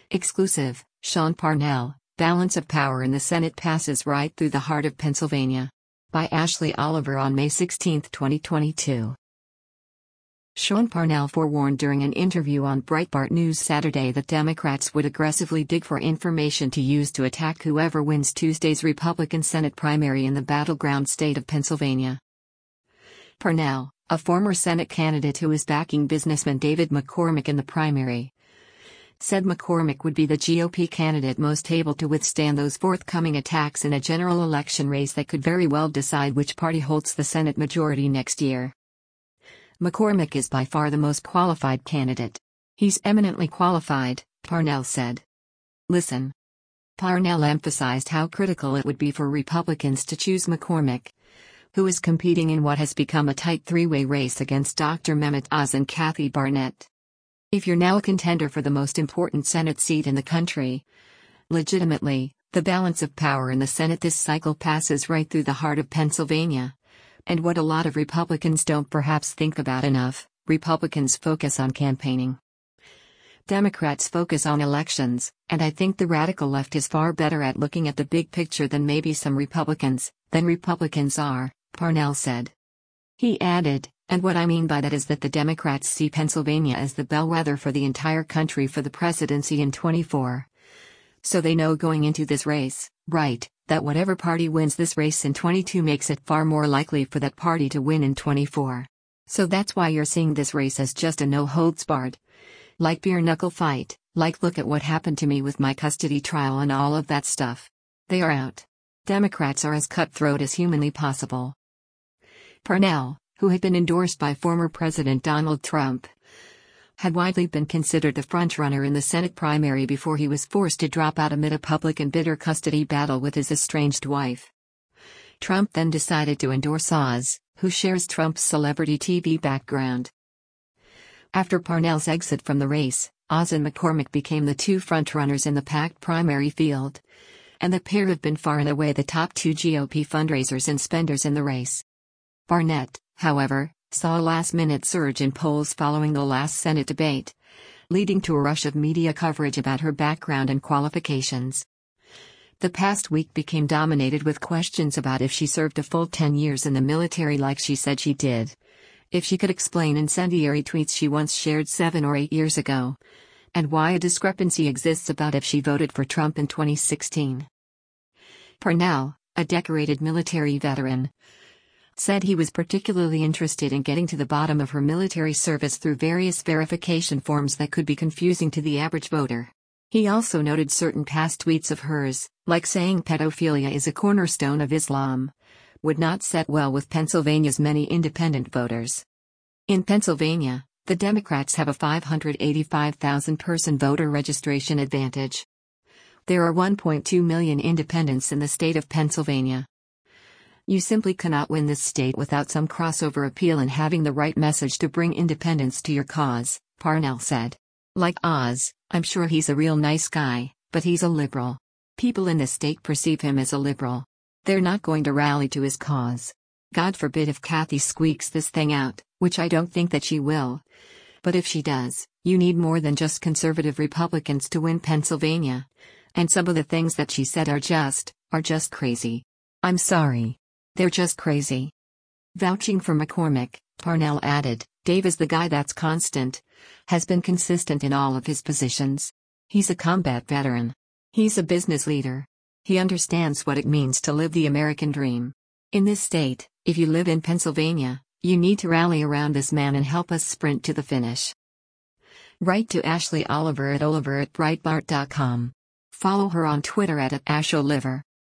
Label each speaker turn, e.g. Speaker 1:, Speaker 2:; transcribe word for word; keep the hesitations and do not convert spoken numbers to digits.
Speaker 1: Exclusive, Sean Parnell, Balance of Power in the Senate passes right through the heart of Pennsylvania. By Ashley Oliver on May sixteenth, twenty twenty-two. Sean Parnell forewarned during an interview on Breitbart News Saturday that Democrats would aggressively dig for information to use to attack whoever wins Tuesday's Republican Senate primary in the battleground state of Pennsylvania. Parnell, a former Senate candidate who is backing businessman David McCormick in the primary, said McCormick would be the G O P candidate most able to withstand those forthcoming attacks in a general election race that could very well decide which party holds the Senate majority next year. McCormick is by far the most qualified candidate. He's eminently qualified, Parnell said. Listen. Parnell emphasized how critical it would be for Republicans to choose McCormick, who is competing in what has become a tight three-way race against Doctor Mehmet Oz and Kathy Barnett. If you're now a contender for the most important Senate seat in the country, legitimately, the balance of power in the Senate this cycle passes right through the heart of Pennsylvania. And what a lot of Republicans don't perhaps think about enough, Republicans focus on campaigning. Democrats focus on elections, and I think the radical left is far better at looking at the big picture than maybe some Republicans, than Republicans are, Parnell said. He added, and what I mean by that is that the Democrats see Pennsylvania as the bellwether for the entire country for the presidency in twenty-four. So they know going into this race, right, that whatever party wins this race in twenty-two makes it far more likely for that party to win in twenty-four. So that's why you're seeing this race as just a no-holds-barred, like beer-knuckle fight, like look at what happened to me with my custody trial and all of that stuff. They are out. Democrats are as cutthroat as humanly possible. Parnell, who had been endorsed by former President Donald Trump, had widely been considered the frontrunner in the Senate primary before he was forced to drop out amid a public and bitter custody battle with his estranged wife. Trump then decided to endorse Oz, who shares Trump's celebrity T V background. After Parnell's exit from the race, Oz and McCormick became the two frontrunners in the packed primary field, and the pair have been far and away the top two G O P fundraisers and spenders in the race. Barnett, however, saw a last-minute surge in polls following the last Senate debate, leading to a rush of media coverage about her background and qualifications. The past week became dominated with questions about if she served a full ten years in the military like she said she did, if she could explain incendiary tweets she once shared seven or eight years ago, and why a discrepancy exists about if she voted for Trump in twenty sixteen. Parnell, a decorated military veteran, said he was particularly interested in getting to the bottom of her military service through various verification forms that could be confusing to the average voter. He also noted certain past tweets of hers, like saying pedophilia is a cornerstone of Islam, would not set well with Pennsylvania's many independent voters. In Pennsylvania, the Democrats have a five hundred eighty-five thousand person voter registration advantage. There are one point two million independents in the state of Pennsylvania. You simply cannot win this state without some crossover appeal and having the right message to bring independence to your cause, Parnell said. Like Oz, I'm sure he's a real nice guy, but he's a liberal. People in this state perceive him as a liberal. They're not going to rally to his cause. God forbid if Kathy squeaks this thing out, which I don't think that she will. But if she does, you need more than just conservative Republicans to win Pennsylvania. And some of the things that she said are just, are just crazy. I'm sorry. They're just crazy. Vouching for McCormick, Parnell added, Dave is the guy that's constant, has been consistent in all of his positions. He's a combat veteran. He's a business leader. He understands what it means to live the American dream. In this state, if you live in Pennsylvania, you need to rally around this man and help us sprint to the finish. Write to Ashley Oliver at oliver at breitbart dot com. Follow her on Twitter at, at asholiver.